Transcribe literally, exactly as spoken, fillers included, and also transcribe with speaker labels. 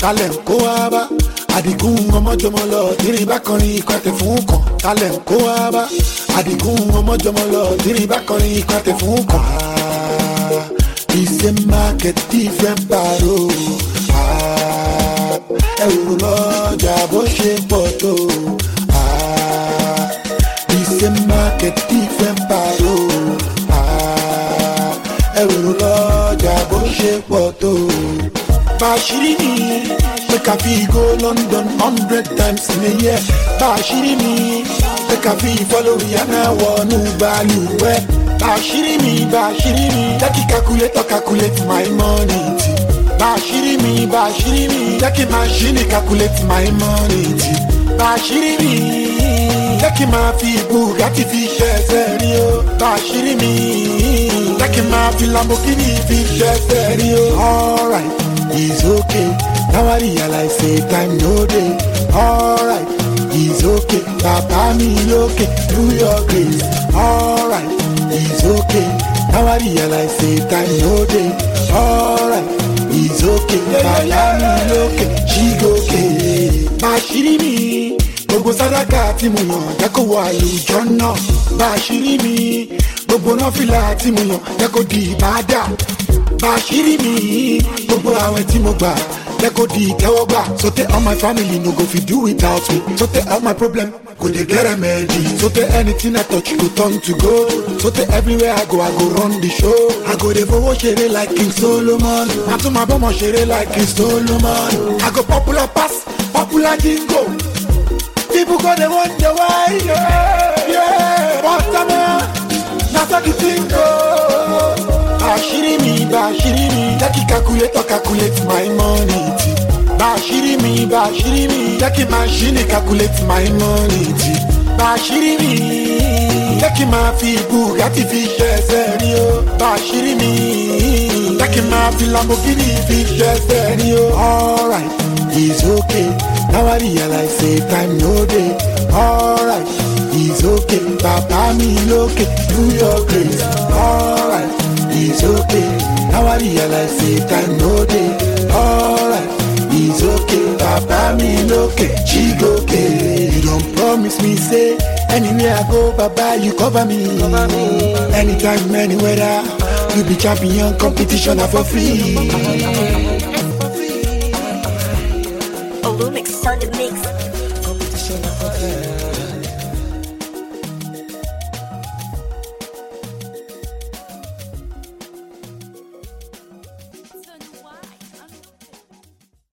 Speaker 1: talẹ̀ kó wá bá. Àdìgún ọmọjọmọ lọ tírí bá kọrin ikọ̀ àtẹ fún kan. Talẹ̀ kó wá bá. Àdìgún ọmọjọmọ lọ tírí bá kọrin ikọ̀ àtẹ fún kan. Ìṣe market different paro. Ẹ̀rù lọ́jà bó ṣe pọ̀ tó. Ìṣe market different paro. Ẹ̀rù lọ́jà bó ṣe pọ̀ tó. Bashiri mi, make a fee go London hundred times in a year. Bashiri mi, make a fee follow Rihanna one Ubaluwe. Bashiri mi, Bashiri mi, take calculate or calculate my money. Bashiri mi, Bashiri mi, take machine calculate my money. Bashiri mi, take my fee Bugatti fish serio. Bashiri mi, take my fee Lamborghini fish serio. Alright. It's okay, now I realize say time no day. Alright, it's okay, Papa me okay, through your grace. Alright, it's okay, now I realize say time no day. Alright, it's okay, Papa me okay, she go okay. Bashiri mi, gbogbo sadaka tí mo yàn jẹ́ kó wọ àlùjọ náà. Bashiri mi, gbogbo náfìlà tí mo yàn jẹ́ kó di ìbádà. Bashiri mi, gbogbo àwẹ̀ tí mo gbà jẹ́ kó di ìtẹ́wọ́gbà. So tey all my family no go fit do without me. So tey all my problem go dey get remedy. So tey anything I touch go turn to gold. So tey everywhere I go I go run the show. I go dey fowó ṣeré like King Solomon. I tún máa bọ́mọ ṣeré like King Solomon. I go popular pass popular jingo. People go dey wonder why. Yeah, yeah. What's the man? Na so the thing go. Bashiri mi, Bashiri mi, take calculate or calculate my money. Bashiri mi, Bashiri mi, take machine calculate my money. Bashiri mi, take my fee Bugatti fish serio. Bashiri mi, take my fee Lamborghini fish serio. Alright, it's okay, now I realize say time no day. Alright, it's okay, Papa me okay, through your grace. Alright. It's okay, now I realize say time no day. Alright, it's okay, Papa me okay, she go okay. You don't promise me say, anywhere I go, Baba you cover me. Cover me. Anytime, anywhere, you be champion, competition for free.
Speaker 2: Olumix on the mix.